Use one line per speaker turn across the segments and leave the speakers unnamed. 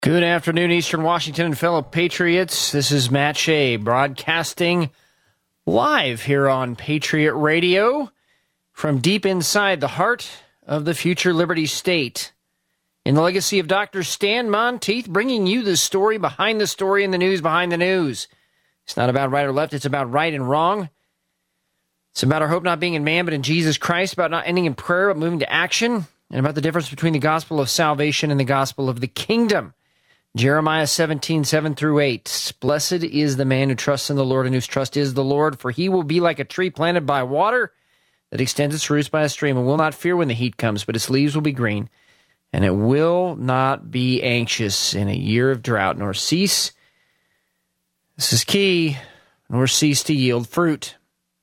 Good afternoon, Eastern Washington and fellow patriots. This is Matt Shea broadcasting live here on Patriot Radio from deep inside the heart of the future Liberty State. In the legacy of Dr. Stan Monteith, bringing you the story behind the story and the news behind the news. It's not about right or left, it's about right and wrong. It's about our hope not being in man but in Jesus Christ, about not ending in prayer but moving to action, and about the difference between the gospel of salvation and the gospel of the kingdom. Jeremiah 17:7-8. Blessed is the man who trusts in the Lord and whose trust is the Lord, for he will be like a tree planted by water that extends its roots by a stream and will not fear when the heat comes, but its leaves will be green, and it will not be anxious in a year of drought, nor cease, this is key, nor cease to yield fruit.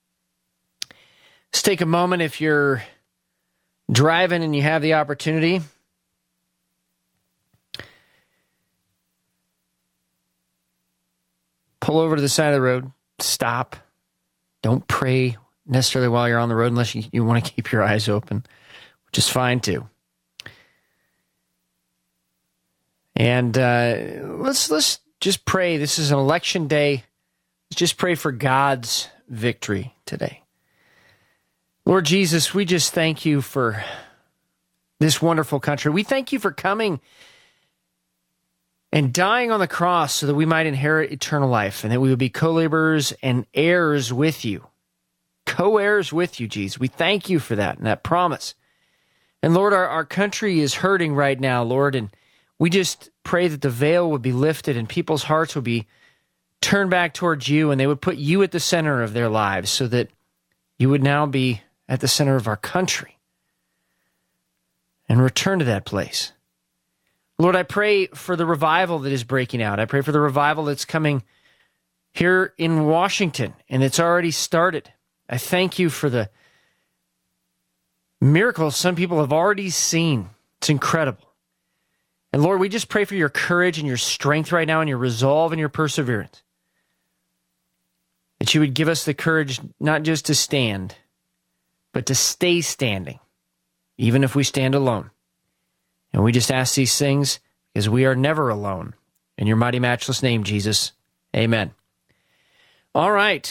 Let's take a moment if you're driving and you have the opportunity. Pull over to the side of the road, stop. Don't pray necessarily while you're on the road unless you want to keep your eyes open, which is fine too. And let's just pray. This is an election day. Let's just pray for God's victory today. Lord Jesus, we just thank you for this wonderful country. We thank you for coming and dying on the cross so that we might inherit eternal life and that we would be co-laborers and heirs with you. Co-heirs with you, Jesus. We thank you for that and that promise. And Lord, our country is hurting right now, Lord, and we just pray that the veil would be lifted and people's hearts would be turned back towards you and they would put you at the center of their lives so that you would now be at the center of our country and return to that place. Lord, I pray for the revival that is breaking out. I pray for the revival that's coming here in Washington, and it's already started. I thank you for the miracles some people have already seen. It's incredible. And Lord, we just pray for your courage and your strength right now and your resolve and your perseverance. That you would give us the courage not just to stand, but to stay standing, even if we stand alone. And we just ask these things because we are never alone. In your mighty, matchless name, Jesus. Amen. All right.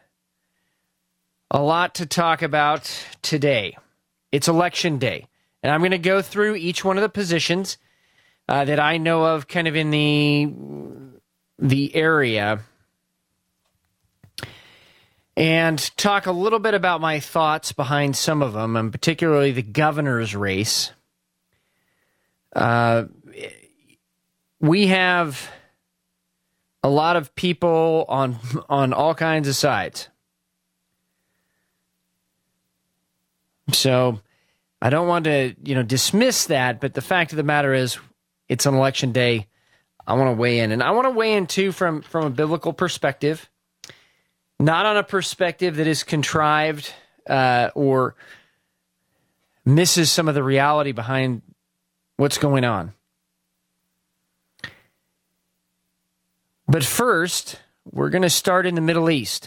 A lot to talk about today. It's election day. And I'm going to go through each one of the positions that I know of kind of in the area and talk a little bit about my thoughts behind some of them, and particularly the governor's race. We have a lot of people on all kinds of sides. So I don't want to, dismiss that, but the fact of the matter is it's an election day. I want to weigh in. And I want to weigh in, too, from a biblical perspective, not on a perspective that is contrived or misses some of the reality behind what's going on. But first, we're going to start in the Middle East.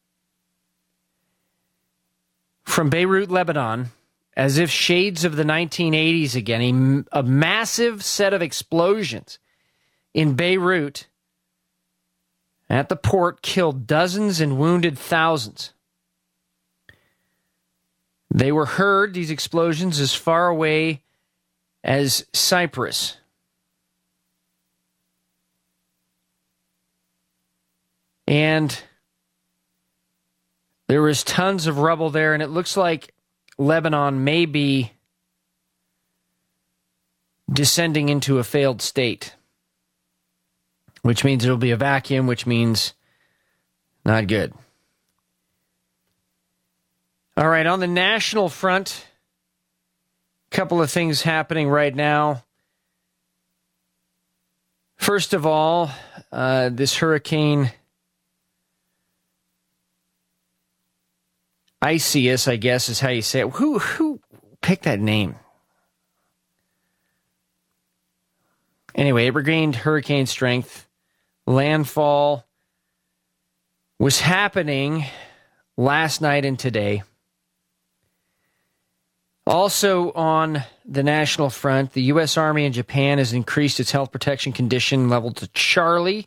From Beirut, Lebanon, as if shades of the 1980s again, a massive set of explosions in Beirut at the port killed dozens and wounded thousands. They were heard, these explosions, as far away as Cyprus. And there was tons of rubble there, and it looks like Lebanon may be descending into a failed state, which means it'll be a vacuum, which means not good. All right, on the national front, a couple of things happening right now. First of all, this hurricane Isaias, I guess is how you say it. Who picked that name? Anyway, it regained hurricane strength. Landfall was happening last night and today. Also on the national front, the U.S. Army in Japan has increased its health protection condition level to Charlie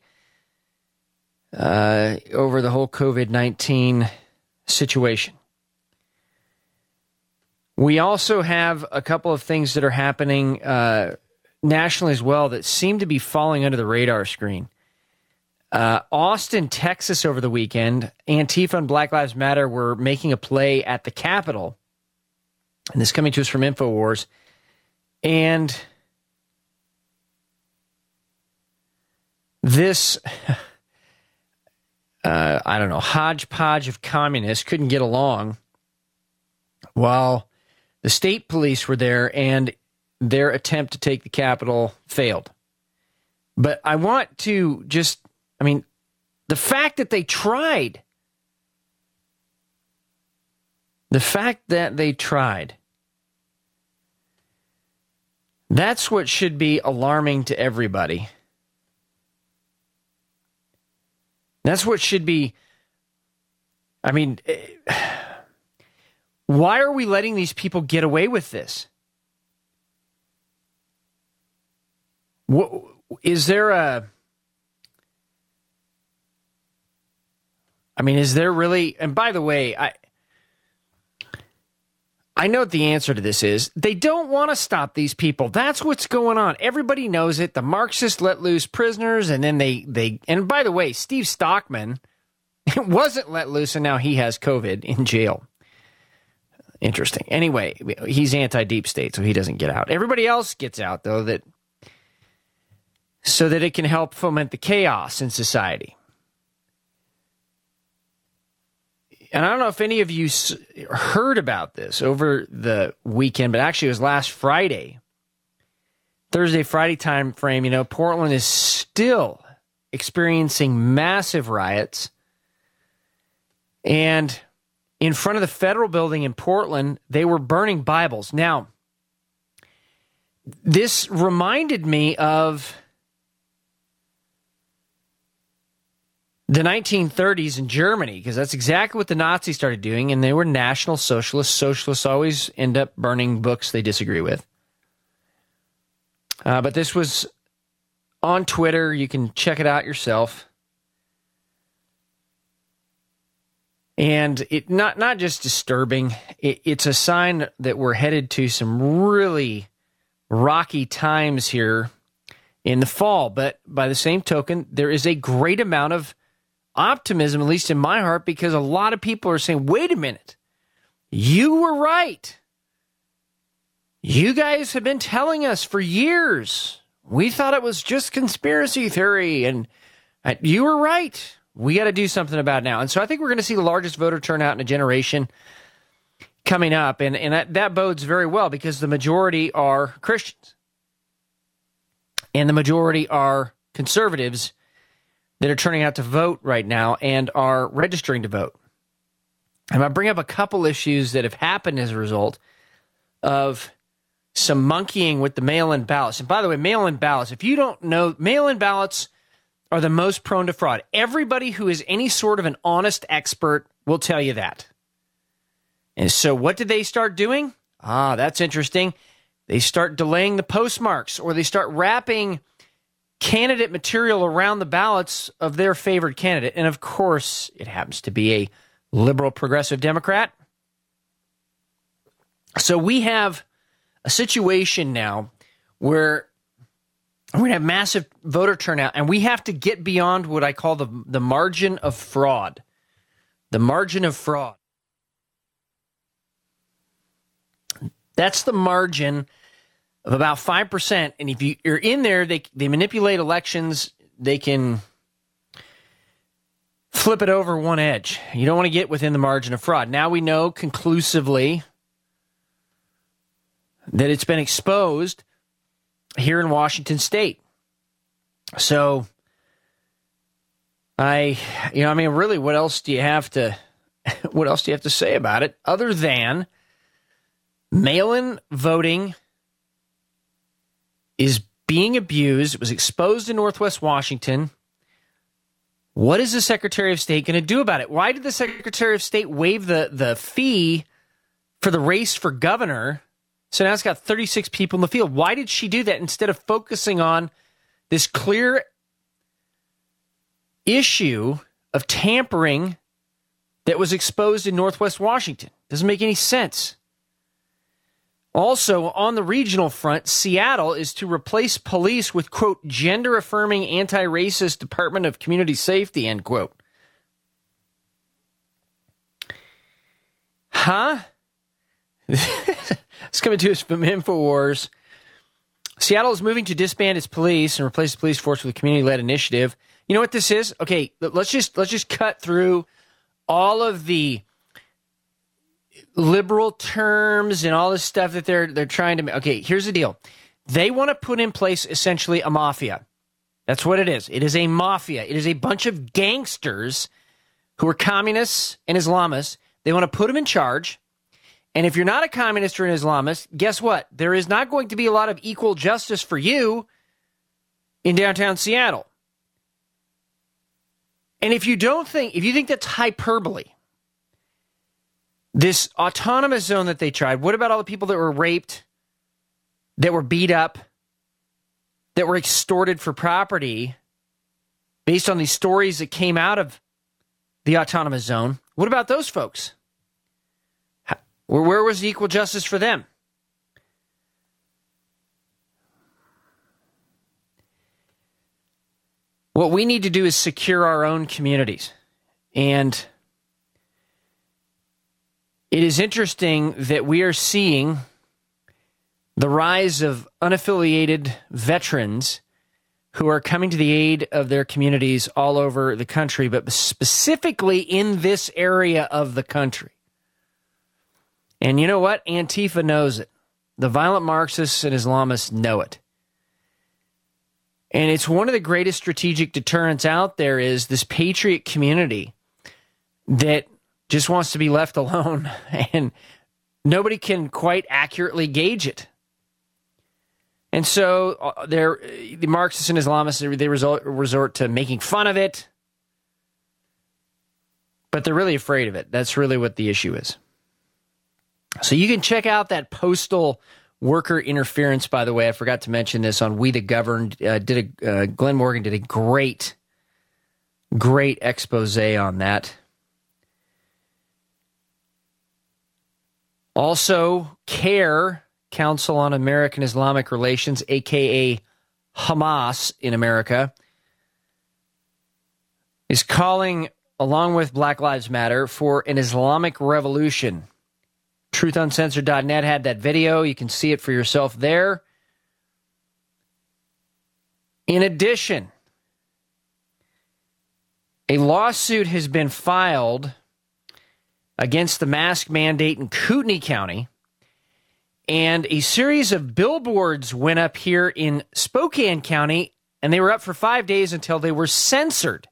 over the whole COVID-19 situation. We also have a couple of things that are happening nationally as well that seem to be falling under the radar screen. Austin, Texas over the weekend, Antifa and Black Lives Matter were making a play at the Capitol. And this is coming to us from InfoWars. And this, I don't know, hodgepodge of communists couldn't get along while the state police were there and their attempt to take the Capitol failed. But I want to just, the fact that they tried, that's what should be alarming to everybody. That's what should be, why are we letting these people get away with this? What, is there is there really, and by the way, I know what the answer to this is. They don't want to stop these people. That's what's going on. Everybody knows it. The Marxists let loose prisoners, and then and by the way, Steve Stockman wasn't let loose, and now he has COVID in jail. Interesting. Anyway, he's anti-deep state, so he doesn't get out. Everybody else gets out, though, so that it can help foment the chaos in society. And I don't know if any of you heard about this over the weekend, but actually it was last Friday, Thursday, Friday time frame. Portland is still experiencing massive riots. And in front of the federal building in Portland, they were burning Bibles. Now, this reminded me of the 1930s in Germany, because that's exactly what the Nazis started doing, and they were National Socialists. Socialists always end up burning books they disagree with. But this was on Twitter. You can check it out yourself. And it not just disturbing, it's a sign that we're headed to some really rocky times here in the fall. But by the same token, there is a great amount of optimism, at least in my heart, because a lot of people are saying, wait a minute, you were right. You guys have been telling us for years. We thought it was just conspiracy theory, and you were right. We got to do something about it now. And so I think we're going to see the largest voter turnout in a generation coming up, and that bodes very well because the majority are Christians, and the majority are conservatives that are turning out to vote right now and are registering to vote. I'm going to bring up a couple issues that have happened as a result of some monkeying with the mail-in ballots. And by the way, mail-in ballots, if you don't know, mail-in ballots are the most prone to fraud. Everybody who is any sort of an honest expert will tell you that. And so what did they start doing? That's interesting. They start delaying the postmarks, or they start wrapping candidate material around the ballots of their favored candidate. And of course, it happens to be a liberal progressive Democrat. So we have a situation now where we're going to have massive voter turnout, and we have to get beyond what I call the margin of fraud. The margin of fraud. That's the margin of about 5%. And if you're in there, they manipulate elections. They can flip it over one edge. You don't want to get within the margin of fraud. Now we know conclusively that it's been exposed here in Washington State. So, really, what else do you have to say about it other than mail-in voting is being abused? It was exposed in Northwest Washington. What is the Secretary of State going to do about it? Why did the Secretary of State waive the fee for the race for governor So now it's got 36 people in the field. Why did she do that instead of focusing on this clear issue of tampering that was exposed in Northwest Washington? Doesn't make any sense. Also, on the regional front, Seattle is to replace police with, quote, gender-affirming anti-racist Department of Community Safety, end quote. Huh? It's coming to us from InfoWars. Seattle is moving to disband its police and replace the police force with a community-led initiative. You know what this is? Okay, let's just cut through all of the liberal terms and all this stuff that they're trying to make. Okay, here's the deal. They want to put in place essentially a mafia. That's what it is. It is a mafia. It is a bunch of gangsters who are communists and Islamists. They want to put them in charge. And if you're not a communist or an Islamist, guess what? There is not going to be a lot of equal justice for you in downtown Seattle. And if you think that's hyperbole, this autonomous zone that they tried, what about all the people that were raped, that were beat up, that were extorted for property based on these stories that came out of the autonomous zone? What about those folks? Where was the equal justice for them? What we need to do is secure our own communities. And it is interesting that we are seeing the rise of unaffiliated veterans who are coming to the aid of their communities all over the country, but specifically in this area of the country. And you know what? Antifa knows it. The violent Marxists and Islamists know it. And it's one of the greatest strategic deterrents out there is this patriot community that just wants to be left alone, and nobody can quite accurately gauge it. And so the Marxists and Islamists, they resort to making fun of it, but they're really afraid of it. That's really what the issue is. So you can check out that postal worker interference, by the way. I forgot to mention this on We the Governed. Glenn Morgan did a great expose on that. Also, CAIR, Council on American Islamic Relations, a.k.a. Hamas in America, is calling, along with Black Lives Matter, for an Islamic revolution. TruthUncensored.net had that video. You can see it for yourself there. In addition, a lawsuit has been filed against the mask mandate in Kootenai County, and a series of billboards went up here in Spokane County, and they were up for 5 days until they were censored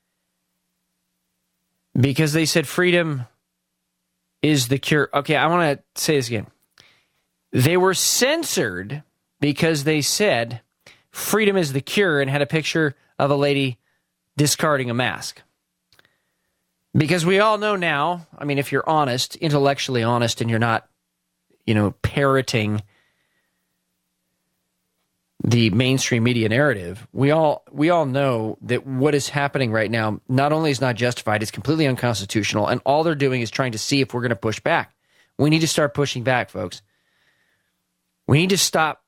because they said freedom is the cure. Okay, I want to say this again. They were censored because they said freedom is the cure and had a picture of a lady discarding a mask. Because we all know now, I mean, if you're honest, intellectually honest, and you're not, parroting the mainstream media narrative, we all know that what is happening right now not only is not justified, it's completely unconstitutional, and all they're doing is trying to see if we're going to push back. We need to start pushing back, folks. We need to stop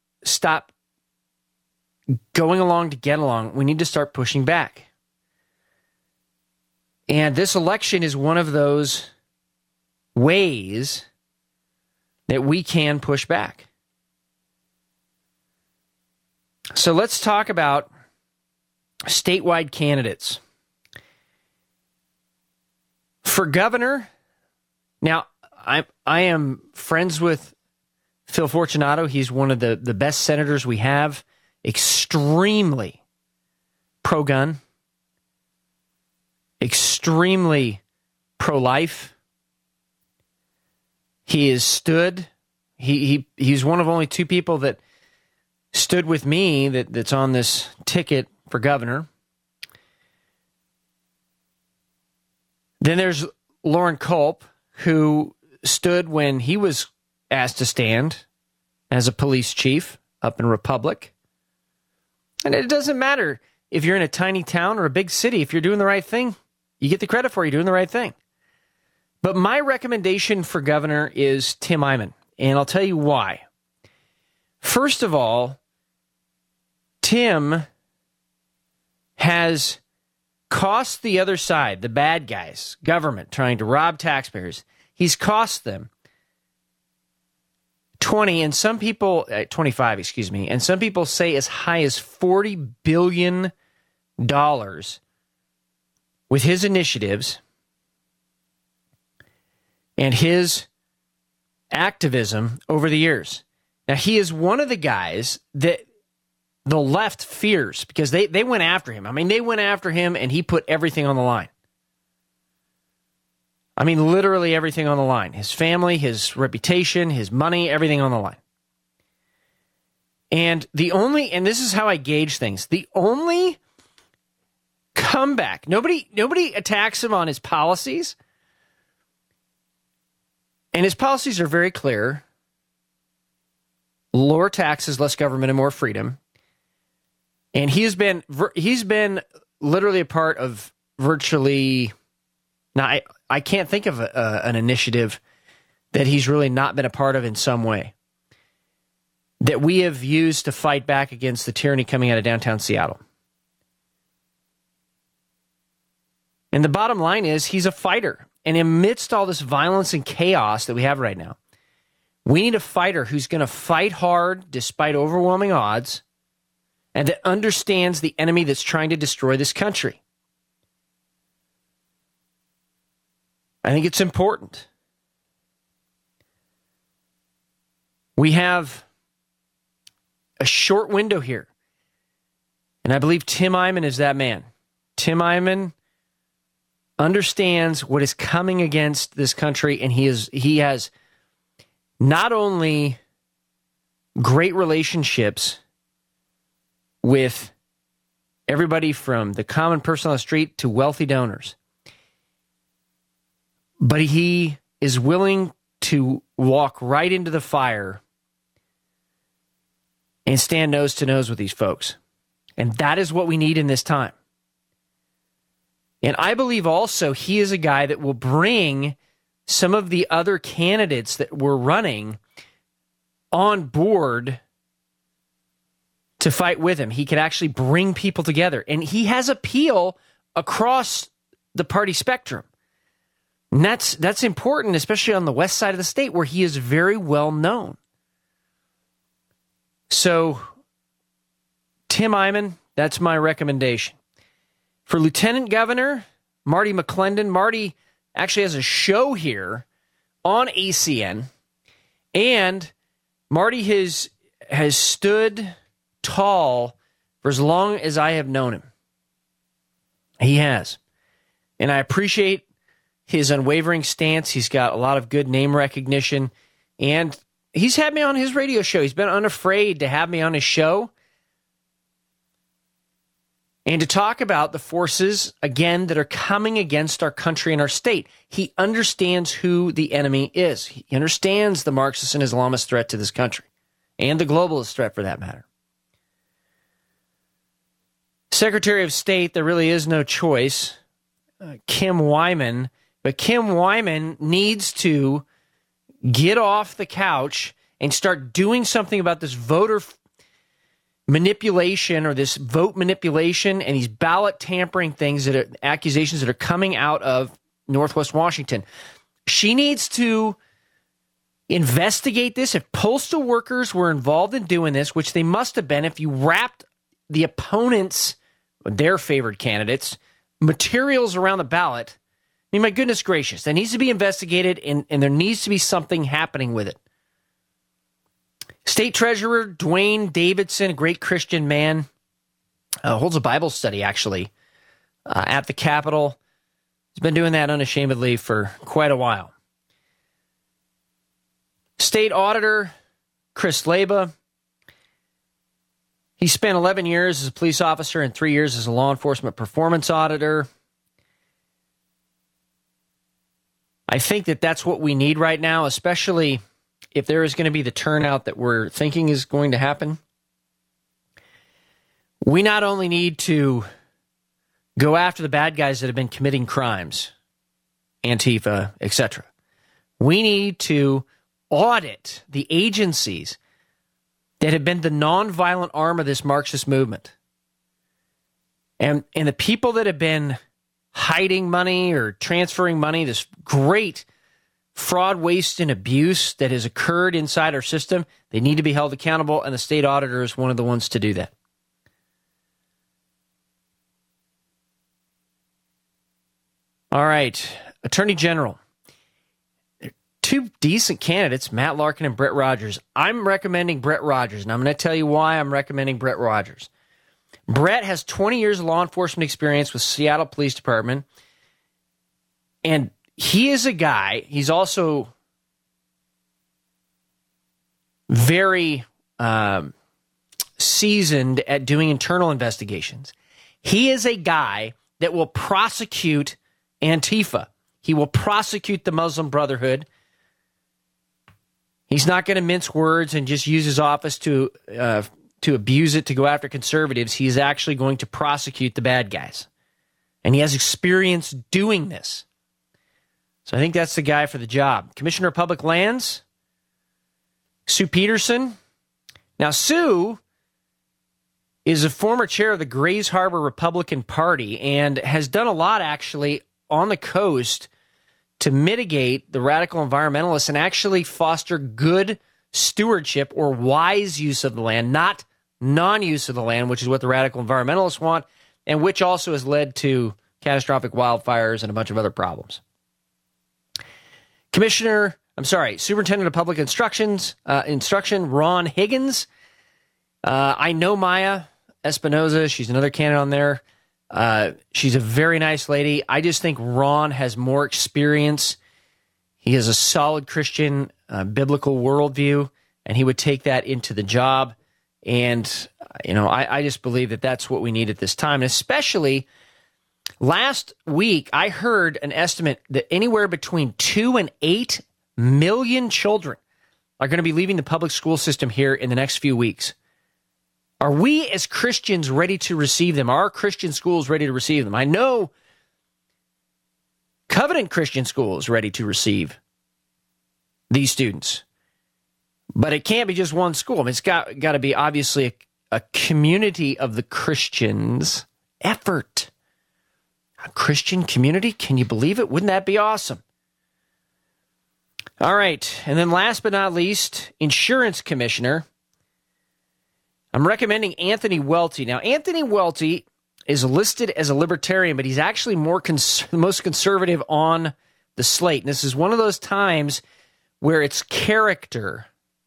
going along to get along. We need to start pushing back. And this election is one of those ways that we can push back. So let's talk about statewide candidates. For governor, now I am friends with Phil Fortunato. He's one of the best senators we have, extremely pro-gun, extremely pro-life. He has stood. He's one of only two people that stood with me that's on this ticket for governor. Then there's Lauren Culp, who stood when he was asked to stand as a police chief up in Republic. And it doesn't matter if you're in a tiny town or a big city. If you're doing the right thing, you get the credit for it. You're doing the right thing. But my recommendation for governor is Tim Eyman, and I'll tell you why. First of all, Tim has cost the other side, the bad guys, government trying to rob taxpayers. He's cost them 25, and some people say as high as $40 billion with his initiatives and his activism over the years. Now, he is one of the guys that the left fears because they went after him. I mean, they went after him and he put everything on the line. I mean, literally everything on the line. His family, his reputation, his money, everything on the line. And this is how I gauge things, the only comeback, nobody attacks him on his policies. And his policies are very clear. Lower taxes, less government, and more freedom. And he's been literally a part of virtually. Now, I can't think of an initiative that he's really not been a part of in some way that we have used to fight back against the tyranny coming out of downtown Seattle. And the bottom line is he's a fighter. And amidst all this violence and chaos that we have right now, we need a fighter who's going to fight hard despite overwhelming odds and that understands the enemy that's trying to destroy this country. I think it's important. We have a short window here, and I believe Tim Eyman is that man. Tim Eyman understands what is coming against this country, and he has not only great relationships with everybody from the common person on the street to wealthy donors, but he is willing to walk right into the fire and stand nose to nose with these folks. And that is what we need in this time. And I believe also he is a guy that will bring some of the other candidates that were running on board to fight with him. He could actually bring people together. And he has appeal across the party spectrum. And that's important, especially on the west side of the state where he is very well known. So, Tim Eyman, that's my recommendation. For Lieutenant Governor, Marty McClendon. Marty actually has a show here on ACN, and Marty has stood tall for as long as I have known him. He has. And I appreciate his unwavering stance. He's got a lot of good name recognition, and he's had me on his radio show. He's been unafraid to have me on his show and to talk about the forces, again, that are coming against our country and our state. He understands who the enemy is. He understands the Marxist and Islamist threat to this country and the globalist threat for that matter. Secretary of State, there really is no choice, Kim Wyman. But Kim Wyman needs to get off the couch and start doing something about this voter manipulation or this vote manipulation and these ballot tampering things that are accusations that are coming out of Northwest Washington. She needs to investigate this. If postal workers were involved in doing this, which they must have been, if you wrapped the opponents, their favored candidates, materials around the ballot, I mean, my goodness gracious, that needs to be investigated, and there needs to be something happening with it. State Treasurer Dwayne Davidson, a great Christian man, holds a Bible study, actually, at the Capitol. He's been doing that unashamedly for quite a while. State Auditor Chris Leba. He spent 11 years as a police officer and 3 years as a law enforcement performance auditor. I think that that's what we need right now, especially if there is going to be the turnout that we're thinking is going to happen, we not only need to go after the bad guys that have been committing crimes, Antifa, etc. We need to audit the agencies that have been the nonviolent arm of this Marxist movement. And the people that have been hiding money or transferring money, this great fraud, waste, and abuse that has occurred inside our system, they need to be held accountable, and the state auditor is one of the ones to do that. All right, Attorney General. Two decent candidates, Matt Larkin and Brett Rogers. I'm recommending Brett Rogers, and I'm going to tell you why I'm recommending Brett Rogers. Brett has 20 years of law enforcement experience with Seattle Police Department, and he is a guy, he's also very seasoned at doing internal investigations. He is a guy that will prosecute Antifa. He will prosecute the Muslim Brotherhood. He's not going to mince words and just use his office to abuse it to go after conservatives. He's actually going to prosecute the bad guys. And he has experience doing this. So I think that's the guy for the job. Commissioner of Public Lands, Sue Peterson. Now, Sue is a former chair of the Grays Harbor Republican Party and has done a lot, actually, on the coast to mitigate the radical environmentalists and actually foster good stewardship or wise use of the land, not non-use of the land, which is what the radical environmentalists want, and which also has led to catastrophic wildfires and a bunch of other problems. Superintendent of Public Instruction, Ron Higgins. I know Maya Espinoza. She's another candidate on there. She's a very nice lady. I just think Ron has more experience. He has a solid Christian biblical worldview, and he would take that into the job. And, I just believe that that's what we need at this time. And especially last week, I heard an estimate that anywhere between 2 and 8 million children are going to be leaving the public school system here in the next few weeks. Are we as Christians ready to receive them? Are our Christian schools ready to receive them? I know Covenant Christian School is ready to receive these students, but it can't be just one school. I mean, it's got to be obviously a community of the Christians effort. A Christian community? Can you believe it? Wouldn't that be awesome? All right, and then last but not least, Insurance Commissioner. I'm recommending Anthony Welty. Now, Anthony Welty is listed as a libertarian, but he's actually the most conservative on the slate. And this is one of those times where it's character,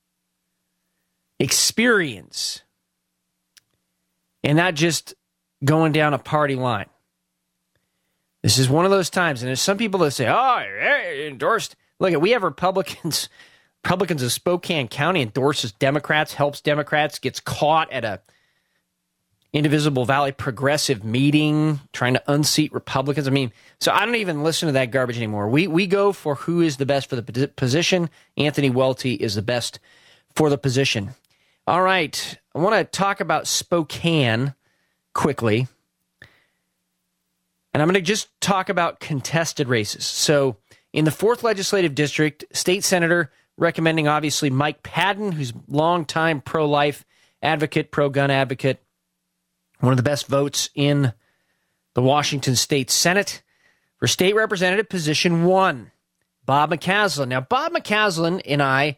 experience, and not just going down a party line. This is one of those times, and there's some people that say, endorsed. Look, we have Republicans of Spokane County endorses Democrats, helps Democrats, gets caught at a Indivisible Valley progressive meeting trying to unseat Republicans. I mean, so I don't even listen to that garbage anymore. We go for who is the best for the position. Anthony Welty is the best for the position. All right, I want to talk about Spokane quickly. And I'm going to just talk about contested races. So in the 4th Legislative District, State Senator recommending, obviously, Mike Padden, who's longtime pro-life advocate, pro-gun advocate, one of the best votes in the Washington State Senate. For State Representative, position 1, Bob McCaslin. Now, Bob McCaslin and I,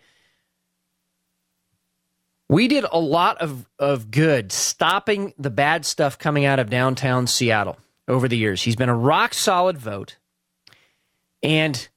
we did a lot of good stopping the bad stuff coming out of downtown Seattle over the years. He's been a rock-solid vote, and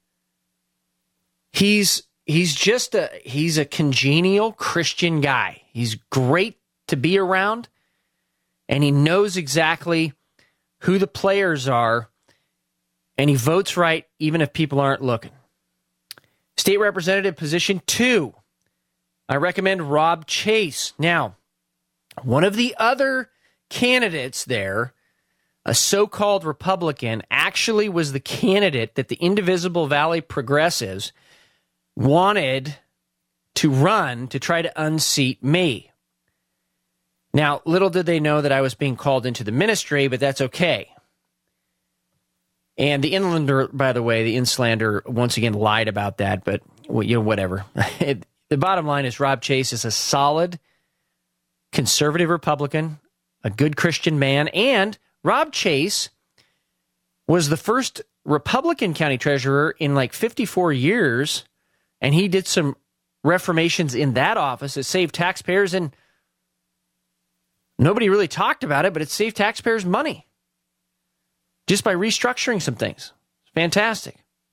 he's a congenial Christian guy. He's great to be around, and he knows exactly who the players are, and he votes right even if people aren't looking. State Representative position 2, I recommend Rob Chase. Now, one of the other candidates there, a so-called Republican, actually was the candidate that the Indivisible Valley Progressives wanted to run to try to unseat me. Now, little did they know that I was being called into the ministry, but that's okay. And the Inlander, by the way, the Inslander once again lied about that, but whatever. The bottom line is Rob Chase is a solid conservative Republican, a good Christian man, and Rob Chase was the first Republican county treasurer in like 54 years, and he did some reformations in that office that saved taxpayers, and nobody really talked about it, but it saved taxpayers money just by restructuring some things. It's fantastic.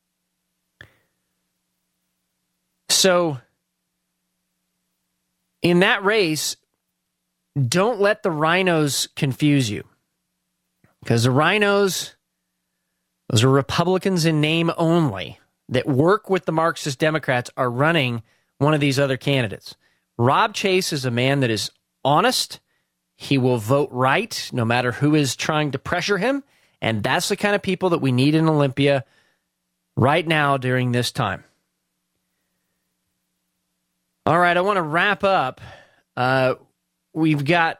So in that race, don't let the rhinos confuse you, because the rhinos, those are Republicans in name only that work with the Marxist Democrats, are running one of these other candidates. Rob Chase is a man that is honest. He will vote right no matter who is trying to pressure him. And that's the kind of people that we need in Olympia right now during this time. All right, I want to wrap up. We've got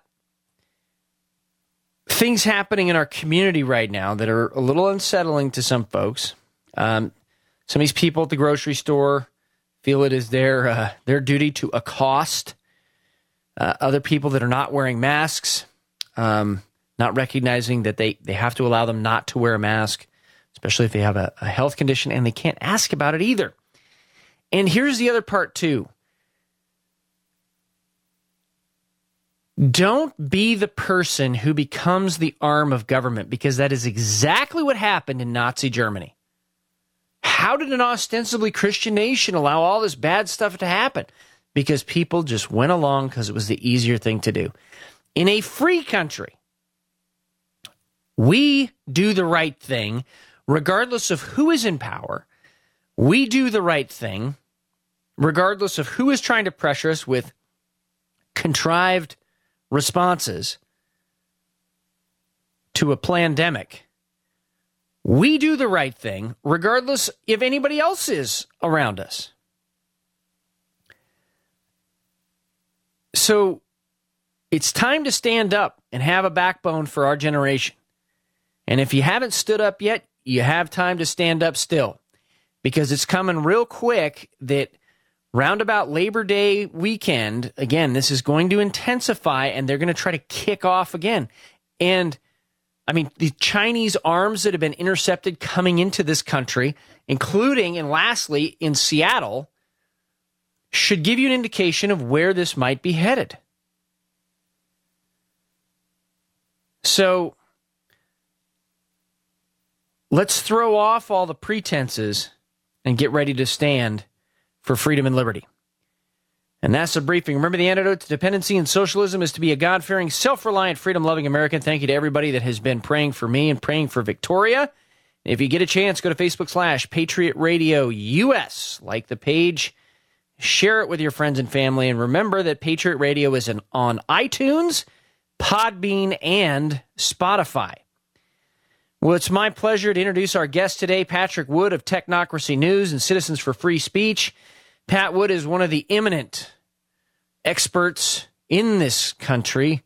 things happening in our community right now that are a little unsettling to some folks. Some of these people at the grocery store feel it is their duty to accost other people that are not wearing masks, not recognizing that they have to allow them not to wear a mask, especially if they have a health condition, and they can't ask about it either. And here's the other part, too. Don't be the person who becomes the arm of government, because that is exactly what happened in Nazi Germany. How did an ostensibly Christian nation allow all this bad stuff to happen? Because people just went along because it was the easier thing to do. In a free country, we do the right thing regardless of who is in power. We do the right thing regardless of who is trying to pressure us with contrived responses to a plandemic. We do the right thing regardless if anybody else is around us. So it's time to stand up and have a backbone for our generation. And if you haven't stood up yet, you have time to stand up still, because it's coming real quick that roundabout Labor Day weekend, again, this is going to intensify, and they're going to try to kick off again. And I mean, the Chinese arms that have been intercepted coming into this country, including, and lastly, in Seattle, should give you an indication of where this might be headed. So let's throw off all the pretenses and get ready to stand for freedom and liberty. And that's the briefing. Remember, the antidote to dependency and socialism is to be a God-fearing, self-reliant, freedom-loving American. Thank you to everybody that has been praying for me and praying for Victoria. If you get a chance, go to Facebook/Patriot Radio US. Like the page, share it with your friends and family, and remember that Patriot Radio is on iTunes, Podbean, and Spotify. Well, it's my pleasure to introduce our guest today, Patrick Wood of Technocracy News and Citizens for Free Speech. Pat Wood is one of the eminent experts in this country.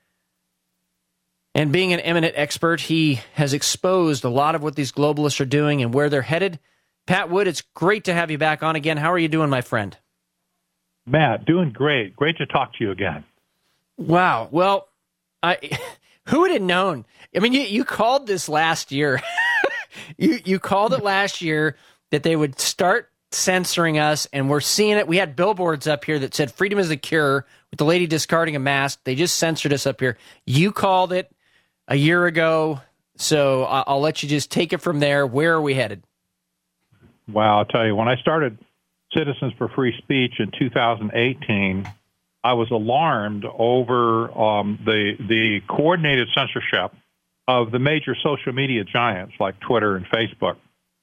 And being an eminent expert, he has exposed a lot of what these globalists are doing and where they're headed. Pat Wood, it's great to have you back on again. How are you doing, my friend?
Matt, doing great. Great to talk to you again.
Wow. Well, who would have known? I mean, you called this last year. you called it last year that they would start censoring us, and we're seeing it. We had billboards up here that said freedom is the cure with the lady discarding a mask. They just censored us up here. You called it a year ago, so I'll let you just take it from there. Where are we headed?
Well, I'll tell you, when I started Citizens for Free Speech in 2018, I was alarmed over the coordinated censorship of the major social media giants like Twitter and Facebook.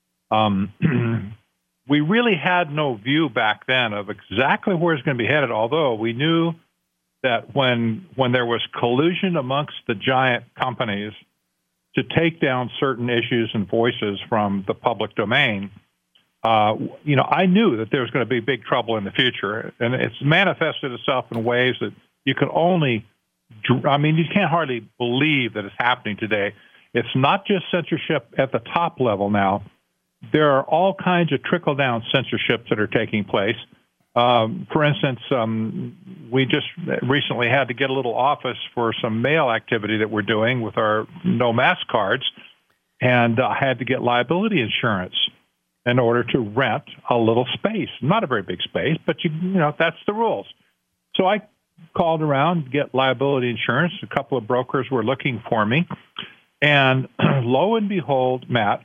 We really had no view back then of exactly where it's going to be headed, although we knew that when there was collusion amongst the giant companies to take down certain issues and voices from the public domain, I knew that there was going to be big trouble in the future, and it's manifested itself in ways that you can only, you can't hardly believe that it's happening today. It's not just censorship at the top level now. There are all kinds of trickle-down censorships that are taking place. For instance, we just recently had to get a little office for some mail activity that we're doing with our no mask cards, and I had to get liability insurance in order to rent a little space. Not a very big space, but that's the rules. So I called around to get liability insurance. A couple of brokers were looking for me, and lo and behold, Matt,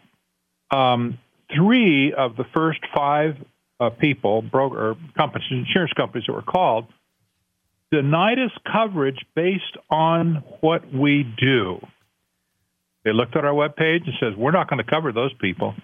3 of the first 5 people, broker companies, insurance companies that were called, denied us coverage based on what we do. They looked at our webpage and says, we're not going to cover those people.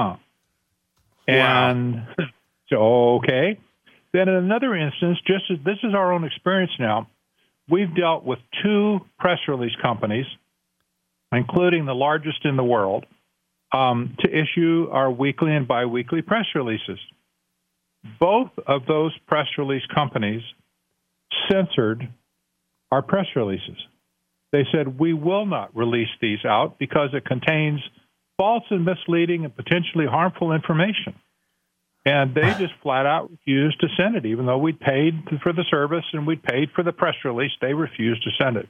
And so, okay. Then in another instance, just as this is our own experience now, we've dealt with 2 press release companies, including the largest in the world, to issue our weekly and biweekly press releases. Both of those press release companies censored our press releases. They said, we will not release these out because it contains false and misleading and potentially harmful information. And they just flat out refused to send it, even though we'd paid for the service and we'd paid for the press release. They refused to send it.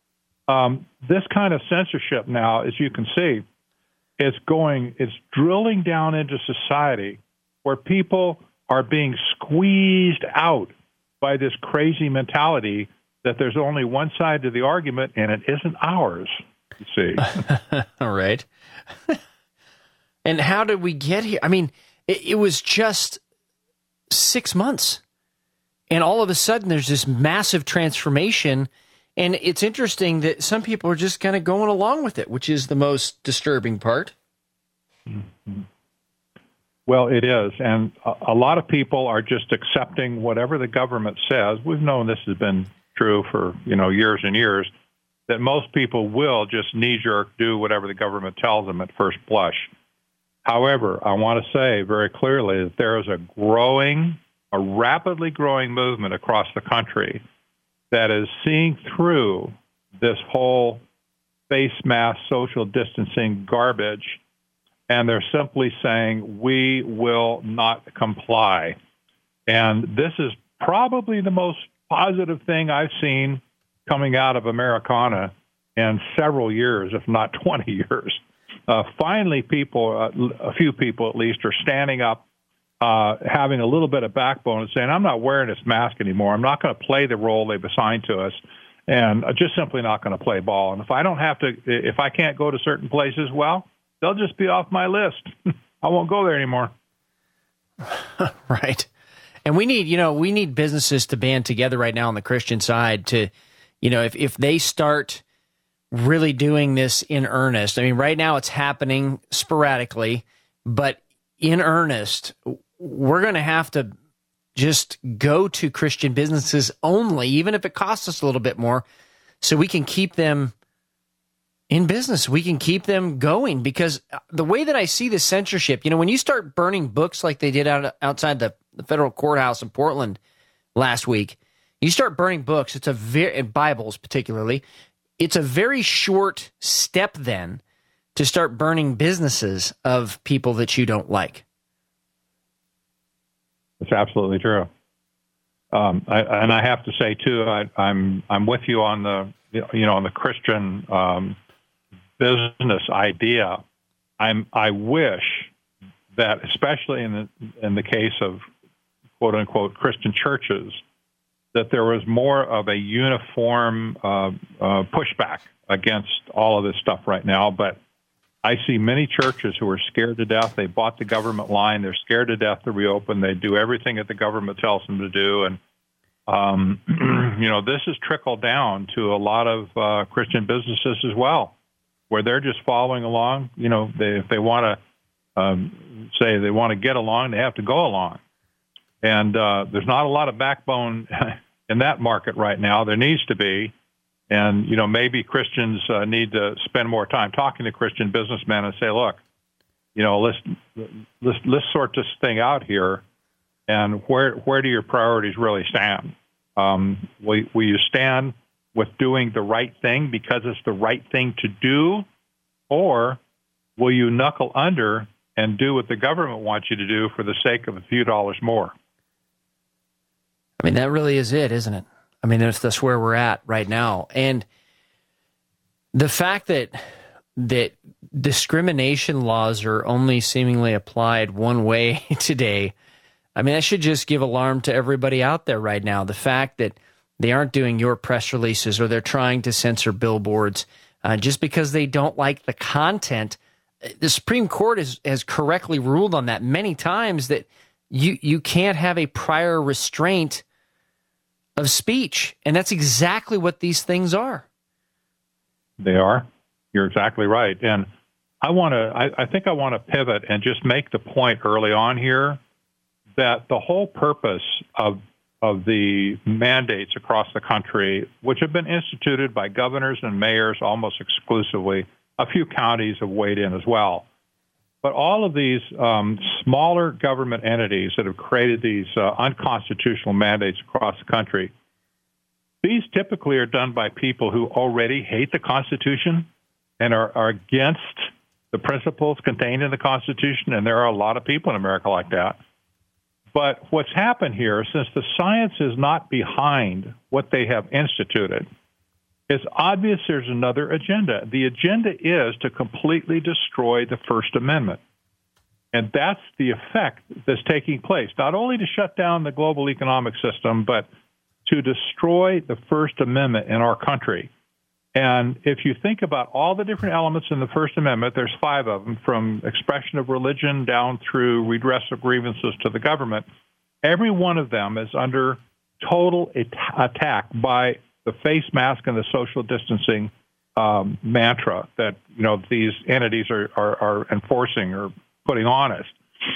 This kind of censorship now, as you can see, it's drilling down into society where people are being squeezed out by this crazy mentality that there's only one side to the argument and it isn't ours, you see.
All right. And how did we get here? I mean, it was just 6 months. And all of a sudden, there's this massive transformation. And it's interesting that some people are just kind of going along with it, which is the most disturbing part.
Mm-hmm. Well, it is. And a lot of people are just accepting whatever the government says. We've known this has been true for, years and years, that most people will just knee-jerk do whatever the government tells them at first blush. However, I want to say very clearly that there is a rapidly growing movement across the country that is seeing through this whole face mask, social distancing garbage, and they're simply saying, we will not comply. And this is probably the most positive thing I've seen coming out of Americana in several years, if not 20 years. Finally, a few people at least, are standing up, having a little bit of backbone and saying, I'm not wearing this mask anymore. I'm not going to play the role they've assigned to us, and I'm just simply not going to play ball. And if I can't go to certain places, well, they'll just be off my list. I won't go there anymore.
Right. And we need businesses to band together right now on the Christian side to, if they start really doing this in earnest. I mean, right now it's happening sporadically, but in earnest, we're going to have to just go to Christian businesses only, even if it costs us a little bit more, so we can keep them in business. We can keep them going, because the way that I see the censorship, when you start burning books like they did outside the federal courthouse in Portland last week, you start burning books. It's Bibles particularly. It's a very short step then to start burning businesses of people that you don't like.
It's absolutely true. I have to say too, I'm with you on the Christian business idea. I wish that, especially in the case of quote unquote Christian churches, that there was more of a uniform pushback against all of this stuff right now. But I see many churches who are scared to death. They bought the government line. They're scared to death to reopen. They do everything that the government tells them to do. And, this has trickled down to a lot of Christian businesses as well, where they're just following along. If they want to say they want to get along, they have to go along. And there's not a lot of backbone in that market right now. There needs to be. And, maybe Christians need to spend more time talking to Christian businessmen and say, look, let's sort this thing out here, and where do your priorities really stand? Will you stand with doing the right thing because it's the right thing to do, or will you knuckle under and do what the government wants you to do for the sake of a few dollars more?
I mean, that really is it, isn't it? I mean, that's where we're at right now. And the fact that discrimination laws are only seemingly applied one way today, I mean, that should just give alarm to everybody out there right now. The fact that they aren't doing your press releases or they're trying to censor billboards just because they don't like the content. The Supreme Court has correctly ruled on that many times, that you can't have a prior restraint of speech. And that's exactly what these things are.
They are. You're exactly right. And I think I want to pivot and just make the point early on here that the whole purpose of the mandates across the country, which have been instituted by governors and mayors almost exclusively, a few counties have weighed in as well. But all of these smaller government entities that have created these unconstitutional mandates across the country, these typically are done by people who already hate the Constitution and are against the principles contained in the Constitution, and there are a lot of people in America like that. But what's happened here, since the science is not behind what they have instituted, it's obvious there's another agenda. The agenda is to completely destroy the First Amendment. And that's the effect that's taking place, not only to shut down the global economic system, but to destroy the First Amendment in our country. And if you think about all the different elements in the First Amendment, there's 5 of them, from expression of religion down through redress of grievances to the government. Every one of them is under total attack by the face mask and the social distancing mantra that these entities are enforcing or putting on us.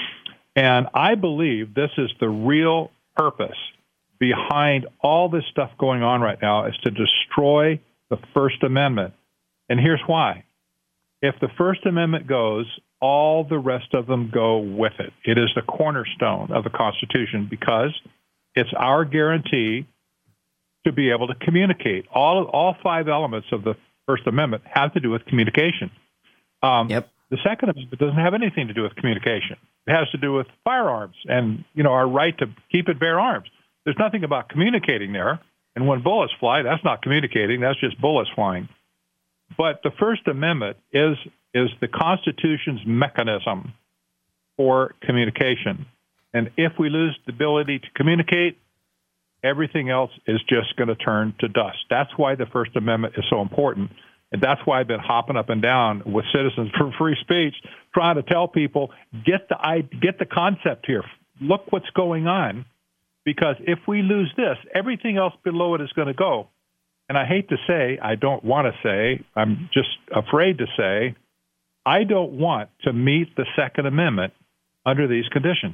And I believe this is the real purpose behind all this stuff going on right now, is to destroy the First Amendment. And here's why. If the First Amendment goes, all the rest of them go with it. It is the cornerstone of the Constitution because it's our guarantee to be able to communicate. All 5 elements of the First Amendment have to do with communication.
Yep.
The Second Amendment doesn't have anything to do with communication. It has to do with firearms and our right to keep and bear arms. There's nothing about communicating there. And when bullets fly, that's not communicating. That's just bullets flying. But the First Amendment is the Constitution's mechanism for communication. And if we lose the ability to communicate, everything else is just going to turn to dust. That's why the First Amendment is so important. And that's why I've been hopping up and down with Citizens for Free Speech, trying to tell people, get the concept here. Look what's going on. Because if we lose this, everything else below it is going to go. And I hate to say, I don't want to say, I'm just afraid to say, I don't want to meet the Second Amendment under these conditions.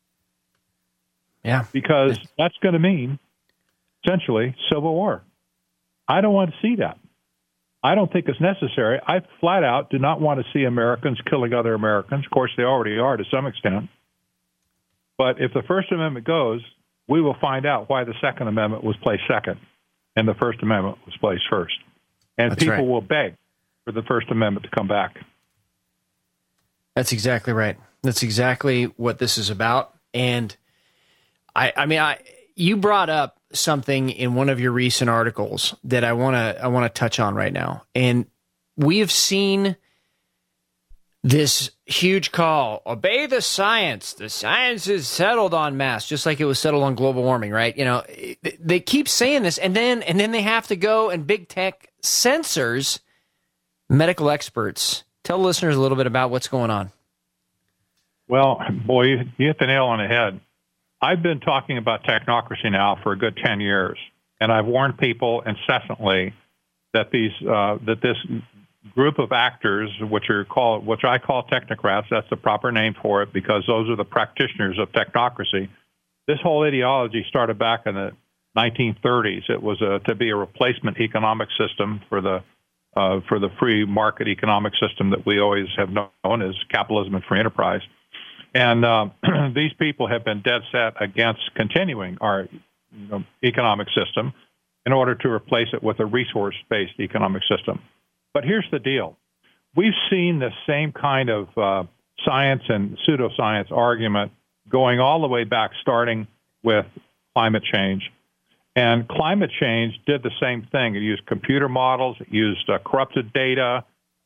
Yeah.
Because that's going to mean, essentially, civil war. I don't want to see that. I don't think it's necessary. I flat out do not want to see Americans killing other Americans. Of course, they already are to some extent. But if the First Amendment goes, we will find out why the Second Amendment was placed second and the First Amendment was placed first. And
That's
people
right.
will beg for the First Amendment to come back.
That's exactly right. That's exactly what this is about. And you brought up something in one of your recent articles that I want to touch on right now. And we have seen this huge call, obey the science. The science is settled en masse, just like it was settled on global warming, right? They keep saying this, and then they have to go and big tech censors medical experts. Tell listeners a little bit about what's going on.
Well, boy, you hit the nail on the head. I've been talking about technocracy now for a good 10 years, and I've warned people incessantly that this group of actors, which I call technocrats, that's the proper name for it because those are the practitioners of technocracy. This whole ideology started back in the 1930s. It was to be a replacement economic system for the for the free market economic system that we always have known as capitalism and free enterprise. And these people have been dead set against continuing our economic system in order to replace it with a resource-based economic system. But here's the deal. We've seen the same kind of science and pseudoscience argument going all the way back, starting with climate change. And climate change did the same thing. It used computer models. It used corrupted data.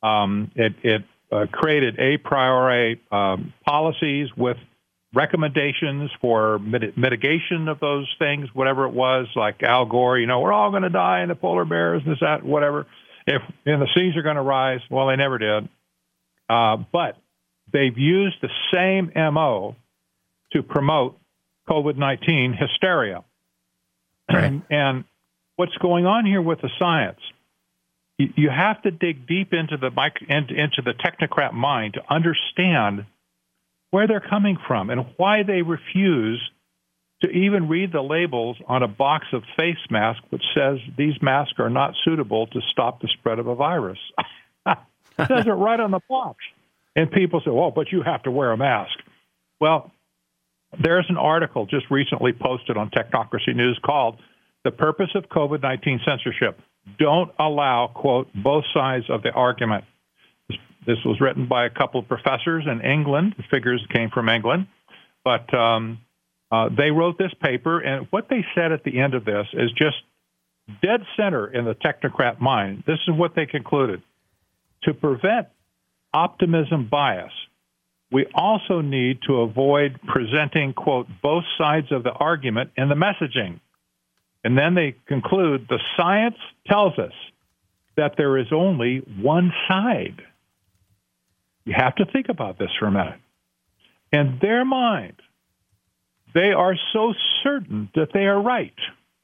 It created a priori policies with recommendations for mitigation of those things, whatever it was, like Al Gore, we're all going to die and the polar bears, this, that, whatever. And the seas are going to rise. Well, they never did. But they've used the same MO to promote COVID-19 hysteria.
Right.
And what's going on here with the science, you have to dig deep into the technocrat mind to understand where they're coming from and why they refuse to even read the labels on a box of face masks which says these masks are not suitable to stop the spread of a virus. It says it right on the box. And people say, well, but you have to wear a mask. Well, there's an article just recently posted on Technocracy News called The Purpose of COVID-19 Censorship. Don't allow, quote, both sides of the argument. This was written by a couple of professors in England. The figures came from England. But they wrote this paper, and what they said at the end of this is just dead center in the technocrat mind. This is what they concluded. To prevent optimism bias, we also need to avoid presenting, quote, both sides of the argument in the messaging. And then they conclude, the science tells us that there is only one side. You have to think about this for a minute. In their mind, they are so certain that they are right,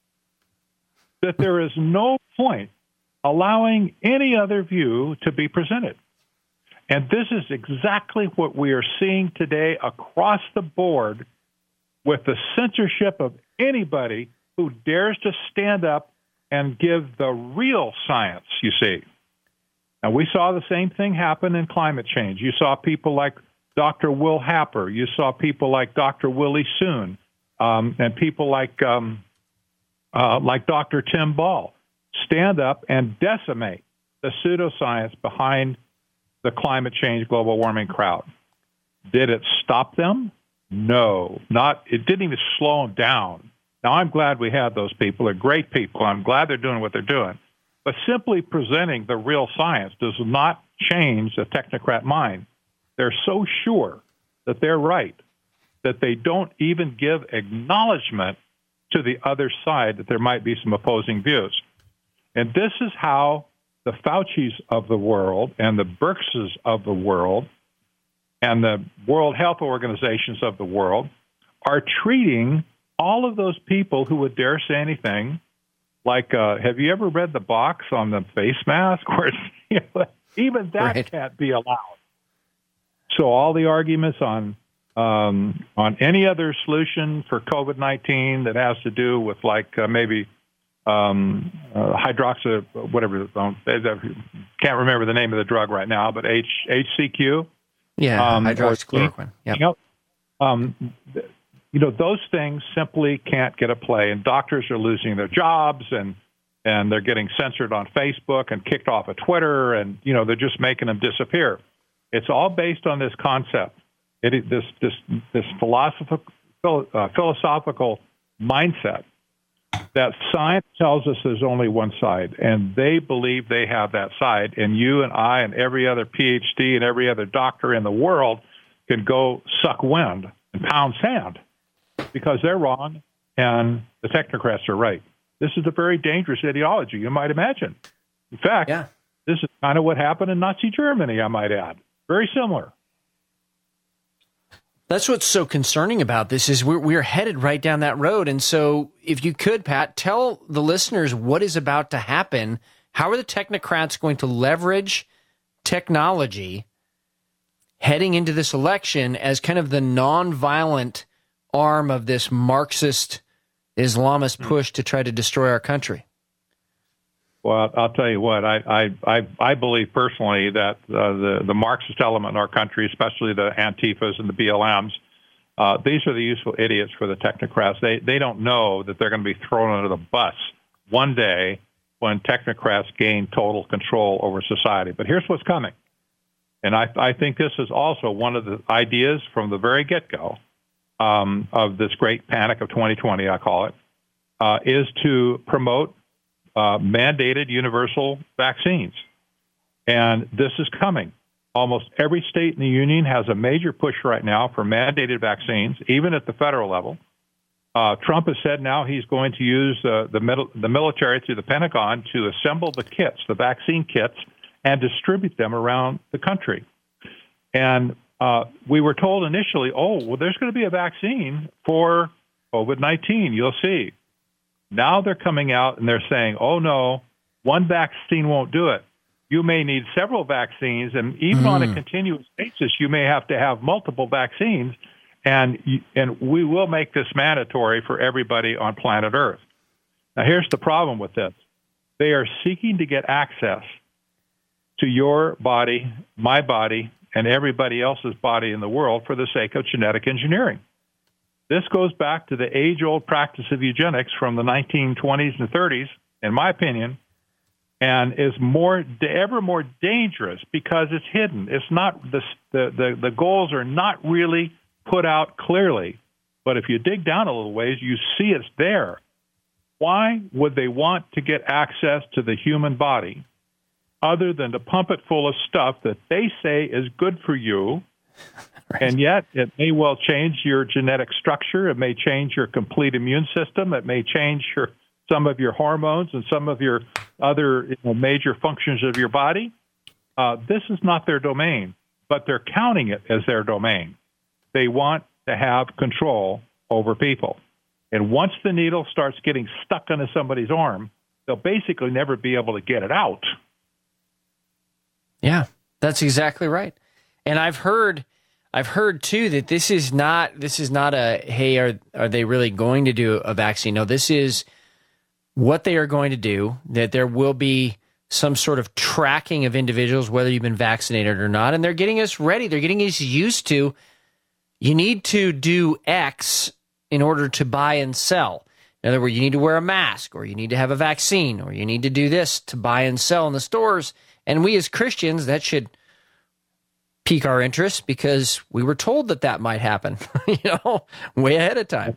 that there is no point allowing any other view to be presented. And this is exactly what we are seeing today across the board with the censorship of anybody who dares to stand up and give the real science, you see. Now, we saw the same thing happen in climate change. You saw people like Dr. Will Happer. You saw people like Dr. Willie Soon, and people like Dr. Tim Ball stand up and decimate the pseudoscience behind the climate change, global warming crowd. Did it stop them? No, not. It didn't even slow them down. Now, I'm glad we had those people. They're great people. I'm glad they're doing what they're doing. But simply presenting the real science does not change the technocrat mind. They're so sure that they're right that they don't even give acknowledgement to the other side that there might be some opposing views. And this is how the Faucis of the world and the Birxes of the world and the World Health Organizations of the world are treating all of those people who would dare say anything. Like, have you ever read the box on the face mask? Where even that
right.
can't be allowed. So all the arguments on any other solution for COVID-19 that has to do with maybe hydroxy, whatever, can't remember the name of the drug right now, but HCQ.
Yeah, hydroxychloroquine.
Yep. Those things simply can't get a play, and doctors are losing their jobs, and they're getting censored on Facebook and kicked off of Twitter, and they're just making them disappear. It's all based on this concept. This philosophical mindset that science tells us there's only one side, and they believe they have that side, and you and I and every other PhD and every other doctor in the world can go suck wind and pound sand because they're wrong and the technocrats are right. This is a very dangerous ideology, you might imagine. In fact, This is kind of what happened in Nazi Germany, I might add. Very similar.
That's what's so concerning about this is we're headed right down that road. And so if you could, Pat, tell the listeners what is about to happen. How are the technocrats going to leverage technology heading into this election as kind of the nonviolent arm of this Marxist Islamist push to try to destroy our country?
Well, I'll tell you what. I believe personally that the Marxist element in our country, especially the Antifas and the BLMs, these are the useful idiots for the technocrats. They don't know that they're going to be thrown under the bus one day when technocrats gain total control over society. But here's what's coming, and I think this is also one of the ideas from the very get-go of this great panic of 2020, I call it, is to promote mandated universal vaccines. And this is coming. Almost every state in the union has a major push right now for mandated vaccines, even at the federal level. Trump has said now he's going to use the military through the Pentagon to assemble the kits, the vaccine kits, and distribute them around the country. And we were told initially, there's going to be a vaccine for COVID-19. You'll see. Now they're coming out and they're saying, oh, no, one vaccine won't do it. You may need several vaccines, and even on a continuous basis, you may have to have multiple vaccines, and we will make this mandatory for everybody on planet Earth. Now, here's the problem with this. They are seeking to get access to your body, my body, and everybody else's body in the world for the sake of genetic engineering. This goes back to the age-old practice of eugenics from the 1920s and 30s, in my opinion, and is ever more dangerous because it's hidden. It's not the goals are not really put out clearly, but if you dig down a little ways, you see it's there. Why would they want to get access to the human body other than to pump it full of stuff that they say is good for you? Right. And yet it may well change your genetic structure. It may change your complete immune system. It may change some of your hormones and some of your other major functions of your body. This is not their domain, but they're counting it as their domain. They want to have control over people. And once the needle starts getting stuck into somebody's arm, they'll basically never be able to get it out.
Yeah, that's exactly right. And I've heard too that this is not a, hey, are they really going to do a vaccine? No, this is what they are going to do, that there will be some sort of tracking of individuals, whether you've been vaccinated or not. And they're getting us ready. They're getting us used to, you need to do X in order to buy and sell. In other words, you need to wear a mask, or you need to have a vaccine, or you need to do this to buy and sell in the stores. And we as Christians, that should pique our interest because we were told that might happen, way ahead of time.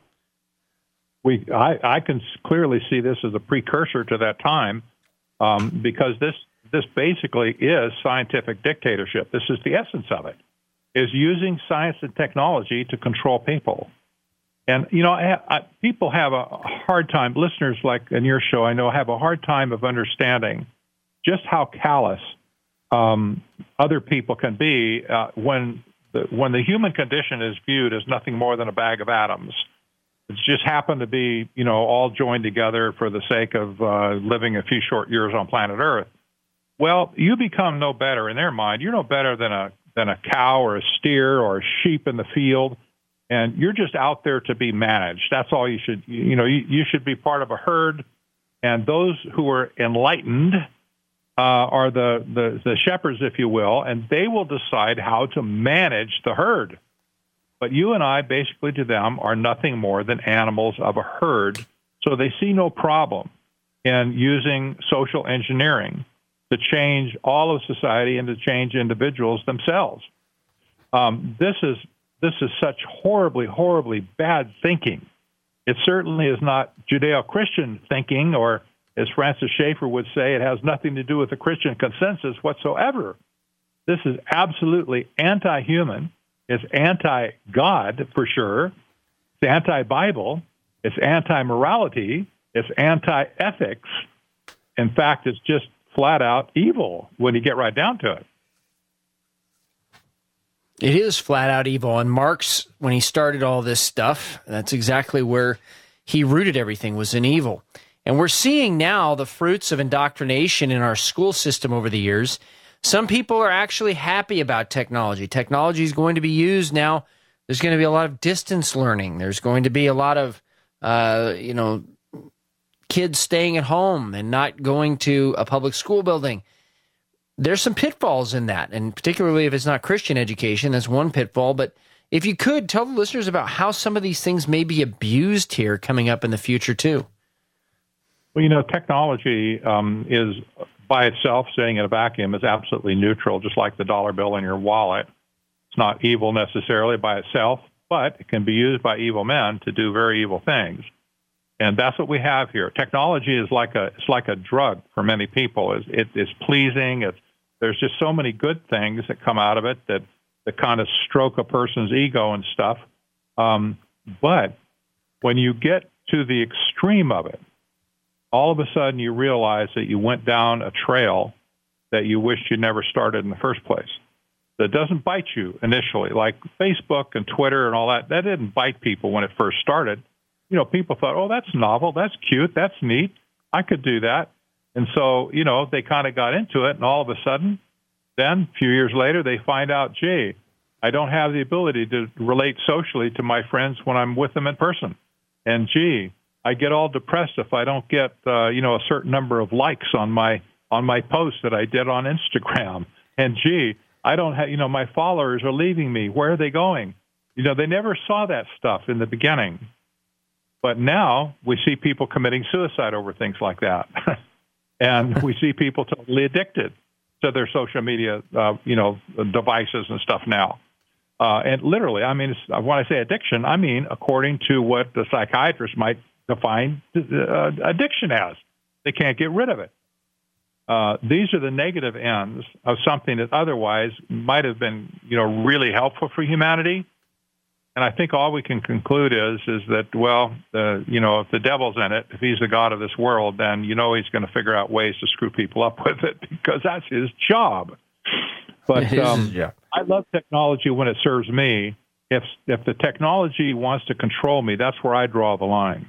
I can clearly see this as a precursor to that time because this basically is scientific dictatorship. This is the essence of it, is using science and technology to control people. And, people have a hard time, listeners like in your show, I know, have a hard time of understanding just how callous other people can be when the human condition is viewed as nothing more than a bag of atoms. It's just happened to be, all joined together for the sake of living a few short years on planet Earth. Well, you become no better in their mind. You're no better than a cow or a steer or a sheep in the field, and you're just out there to be managed. That's all you should. You should be part of a herd, and those who are enlightened are the shepherds, if you will, and they will decide how to manage the herd. But you and I, basically to them, are nothing more than animals of a herd, so they see no problem in using social engineering to change all of society and to change individuals themselves. This is such horribly, horribly bad thinking. It certainly is not Judeo-Christian thinking, or as Francis Schaeffer would say, it has nothing to do with the Christian consensus whatsoever. This is absolutely anti-human. It's anti-God, for sure. It's anti-Bible. It's anti-morality. It's anti-ethics. In fact, it's just flat-out evil when you get right down to it.
It is flat-out evil. And Marx, when he started all this stuff, that's exactly where he rooted everything, was in evil. And we're seeing now the fruits of indoctrination in our school system over the years. Some people are actually happy about technology. Technology is going to be used now. There's going to be a lot of distance learning. There's going to be a lot of, kids staying at home and not going to a public school building. There's some pitfalls in that, and particularly if it's not Christian education, that's one pitfall. But if you could, tell the listeners about how some of these things may be abused here coming up in the future, too.
Well, technology is by itself, sitting in a vacuum, is absolutely neutral, just like the dollar bill in your wallet. It's not evil necessarily by itself, but it can be used by evil men to do very evil things. And that's what we have here. Technology is like a drug for many people. It's pleasing. There's just so many good things that come out of it that kind of stroke a person's ego and stuff. But when you get to the extreme of it, all of a sudden you realize that you went down a trail that you wished you never started in the first place. That doesn't bite you initially, like Facebook and Twitter and all that. That didn't bite people when it first started. People thought, oh, that's novel, that's cute, that's neat, I could do that. And so, they kind of got into it, and all of a sudden, then a few years later, they find out, gee, I don't have the ability to relate socially to my friends when I'm with them in person. And gee, I get all depressed if I don't get, a certain number of likes on my post that I did on Instagram. And gee, I don't have, my followers are leaving me. Where are they going? They never saw that stuff in the beginning. But now we see people committing suicide over things like that. And we see people totally addicted to their social media, devices and stuff now. And literally, when I say addiction, according to what the psychiatrist might define addiction as. They can't get rid of it. These are the negative ends of something that otherwise might have been, really helpful for humanity. And I think all we can conclude is that, well, if the devil's in it, if he's the god of this world, then he's going to figure out ways to screw people up with it because that's his job. But I love technology when it serves me. If the technology wants to control me, that's where I draw the line.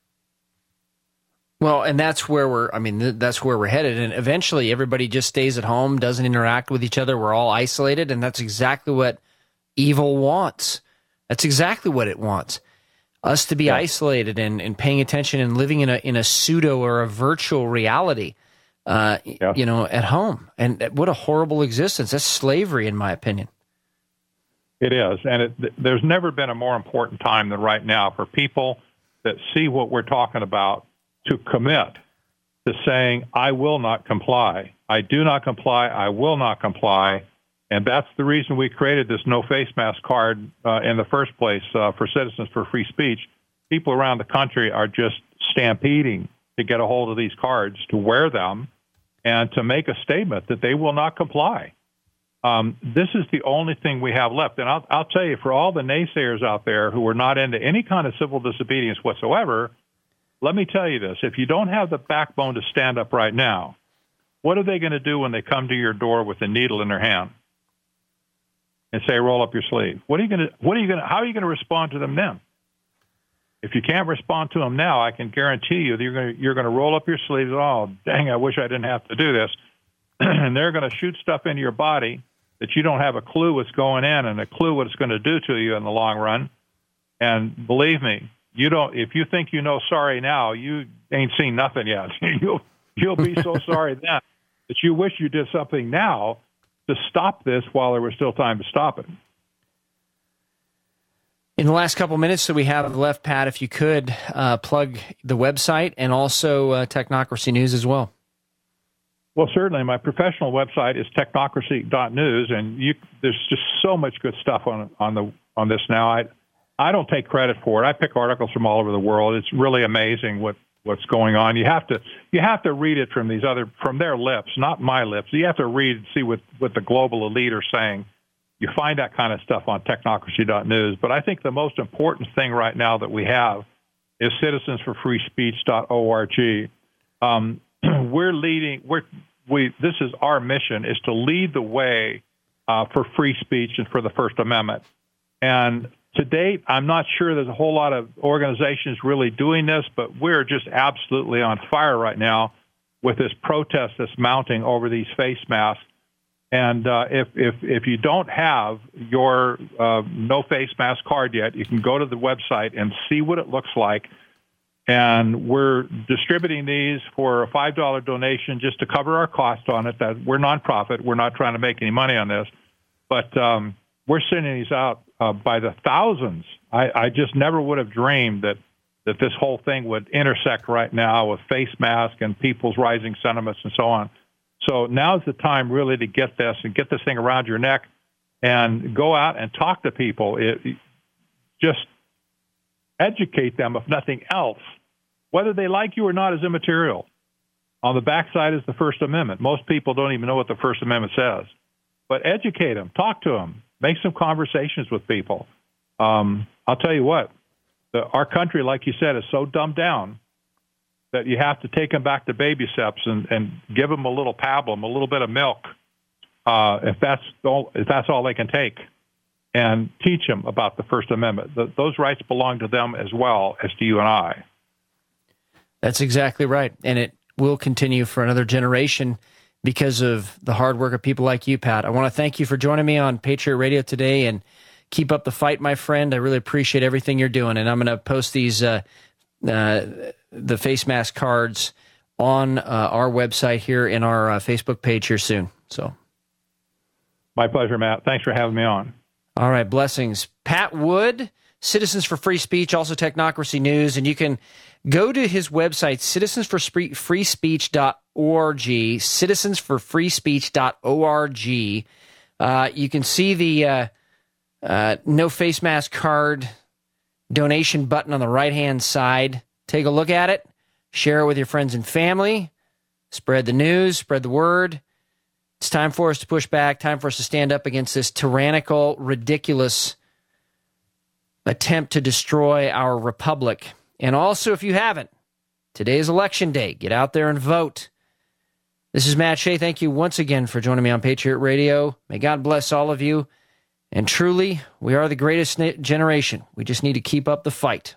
Well, and that's where we're headed. And eventually everybody just stays at home, doesn't interact with each other. We're all isolated. And that's exactly what evil wants. That's exactly what it wants. Us to be isolated and paying attention and living in a pseudo or a virtual reality, at home. And what a horrible existence. That's slavery, in my opinion.
It is. And there's never been a more important time than right now for people that see what we're talking about to commit to saying, I will not comply. I do not comply. I will not comply. And that's the reason we created this no face mask card in the first place for Citizens for Free Speech. People around the country are just stampeding to get a hold of these cards, to wear them, and to make a statement that they will not comply. This is the only thing we have left. And I'll tell you, for all the naysayers out there who are not into any kind of civil disobedience whatsoever, let me tell you this. If you don't have the backbone to stand up right now, what are they going to do when they come to your door with a needle in their hand and say, roll up your sleeve? How are you going to respond to them then? If you can't respond to them now, I can guarantee you that you're going to roll up your sleeves. Oh, dang, I wish I didn't have to do this. And they're going to shoot stuff into your body that you don't have a clue what's going in and a clue what it's going to do to you in the long run. And believe me, if you think you know sorry now, you ain't seen nothing yet. You'll be so sorry then that you wish you did something now to stop this while there was still time to stop it.
In the last couple minutes that we have left, Pat, if you could plug the website and also Technocracy News as well.
Well, certainly. My professional website is technocracy.news, and there's just so much good stuff on this now. I don't take credit for it. I pick articles from all over the world. It's really amazing what's going on. You have to read it from their lips, not my lips. You have to read and see what the global elite are saying. You find that kind of stuff on technocracy.news. But I think the most important thing right now that we have is citizensforfreespeech.org. This is our mission, is to lead the way for free speech and for the First Amendment. And to date, I'm not sure there's a whole lot of organizations really doing this, but we're just absolutely on fire right now with this protest that's mounting over these face masks. And if you don't have your no face mask card yet, you can go to the website and see what it looks like. And we're distributing these for a $5 donation just to cover our cost on it. That we're nonprofit. We're not trying to make any money on this. But we're sending these out by the thousands. I just never would have dreamed that this whole thing would intersect right now with face masks and people's rising sentiments and so on. So now's the time really to get this and get this thing around your neck and go out and talk to people. Just educate them, if nothing else. Whether they like you or not is immaterial. On the backside is the First Amendment. Most people don't even know what the First Amendment says. But educate them, talk to them, make some conversations with people. I'll tell you what, our country, like you said, is so dumbed down that you have to take them back to baby steps and give them a little pablum, a little bit of milk, if that's all they can take, and teach them about the First Amendment. Those rights belong to them as well as to you and I.
That's exactly right. And it will continue for another generation because of the hard work of people like you, Pat. I want to thank you for joining me on Patriot Radio today, and keep up the fight, my friend. I really appreciate everything you're doing. And I'm going to post these the face mask cards on our website here in our Facebook page here soon. So,
my pleasure, Matt. Thanks for having me on.
All right, blessings. Pat Wood, Citizens for Free Speech, also Technocracy News, and you can go to his website, citizensforfreespeech.org, citizensforfreespeech.org. You can see the no face mask card donation button on the right-hand side. Take a look at it. Share it with your friends and family. Spread the news. Spread the word. It's time for us to push back. Time for us to stand up against this tyrannical, ridiculous attempt to destroy our republic. And also, if you haven't, today is election day. Get out there and vote. This is Matt Shea. Thank you once again for joining me on Patriot Radio. May God bless all of you. And truly, we are the greatest generation. We just need to keep up the fight.